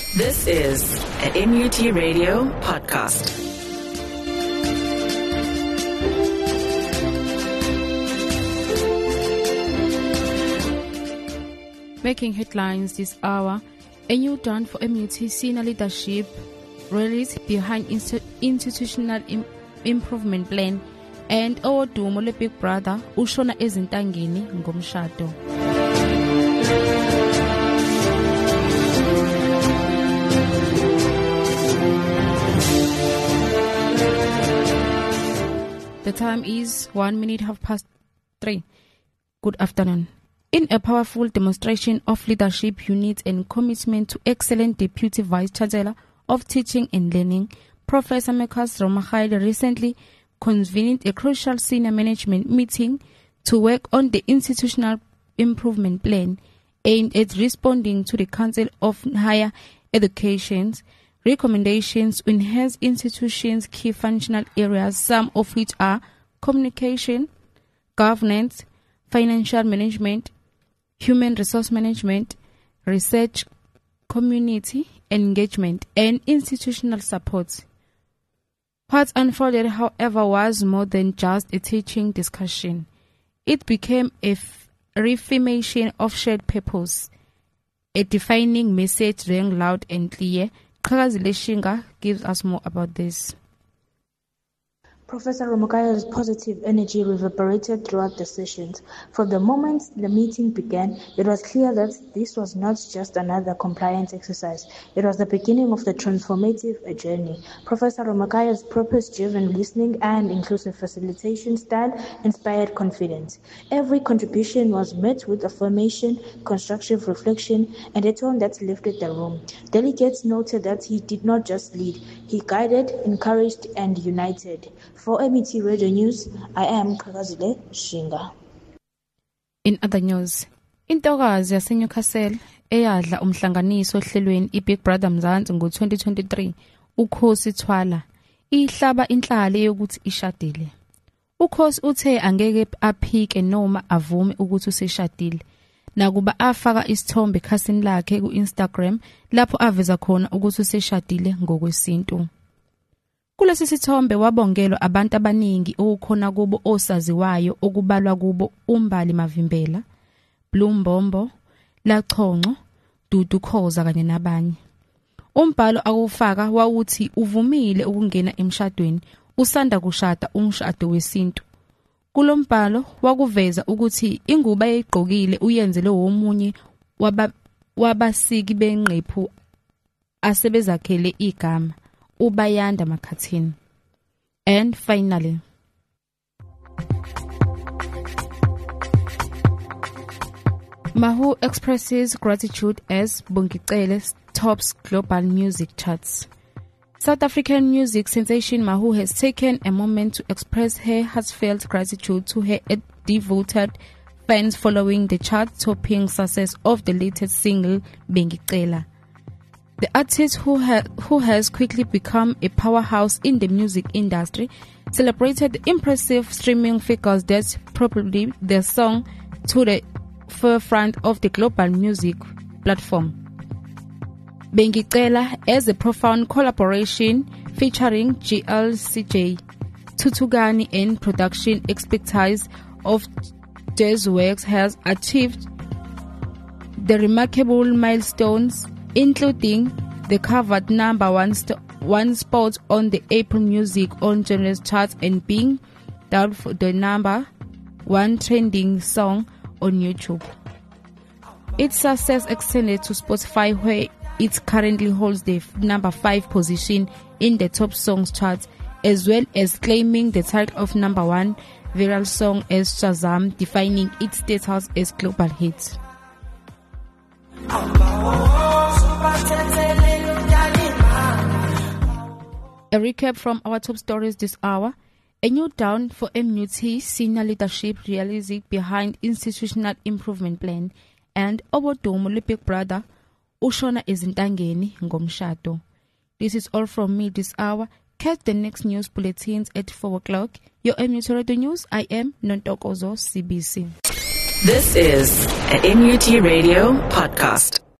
This is a MUT Radio podcast. Making headlines this hour, a new dawn for MUT senior leadership rallies behind institutional improvement plan, and odumo le Big Brother ushona ezintangeni ngomshado. The time is 3:01. Good afternoon. In a powerful demonstration of leadership unit and commitment to excellent Deputy Vice-Chancellor of Teaching and Learning, Professor Mekas Ramachayile recently convened a crucial senior management meeting to work on the institutional improvement plan aimed at responding to the Council of Higher Education's recommendations to enhance institutions' key functional areas, some of which are communication, governance, financial management, human resource management, research, community engagement, and institutional support. What unfolded, however, was more than just a teaching discussion. It became a reaffirmation of shared purpose. A defining message rang loud and clear. Qhakazile Shinga gives us more about this. Professor Ramachayile's positive energy reverberated throughout the sessions. From the moment the meeting began, it was clear that this was not just another compliance exercise. It was the beginning of the transformative journey. Professor Ramachayile's purpose-driven listening and inclusive facilitation style inspired confidence. Every contribution was met with affirmation, constructive reflection, and a tone that lifted the room. Delegates noted that he did not just lead, he guided, encouraged, and united. For MUT Radio News, I am Qhakazile Shinga. In other news, intokazi yaseNewcastle eyadla umhlanganiso ohlelweni iBig Brother Mzansi ngo-2023 uKhosi Thwala ihlaba inhlale yokuthi ishadile. uKhosi uthe angeke aphike noma avume ukuthi useshadile, nakuba afaka isithombe ekhasini lakhe ku-Instagram lapho aveza khona ukuthi useshadile ngokwesintu. Kulesi sithombe wabongelwa abantu abaningi okukhona kubo osaziwayo okubalwa kubo uMbali Mavimbela, Blue Mbombo, Lachongco, Dudu Khoza kanye nabanye. Umbhalo akufaka wawuthi uvumile ukungena emshadweni usanda kushada umshado wesintu. Kulombhalo wakuveza ukuthi ingubo ayigqokile uyenzele womunye wabasiki benqephu asebezakhele igama Ubayanda Makhathini. And finally, Mahu expresses gratitude as Bongicele tops global music charts. South African music sensation Mahu has taken a moment to express her heartfelt gratitude to her devoted fans following the chart-topping success of the latest single, Bongicele. The artist who has quickly become a powerhouse in the music industry celebrated the impressive streaming figures that propelled their song to the forefront of the global music platform. Bongicele as a profound collaboration featuring GLCJ, Tuthugani and production expertise of Jazzworks has achieved the remarkable milestones, including the covered number one spot on the Apple Music on Genres charts and being dubbed for the number one trending song on YouTube. Its success extended to Spotify, where it currently holds the number 5 position in the top songs chart, as well as claiming the title of number 1 viral song as Shazam, defining its status as global hit. A recap from our top stories this hour. A new dawn for MUT senior leadership realizing behind institutional improvement plan, and obodumo le Big Brother ushona ezintangeni ngomshado. This is all from me this hour. Catch the next news bulletins at 4 o'clock. Your MUT Radio News. I am Nontokozo CBC. This is a MUT Radio podcast.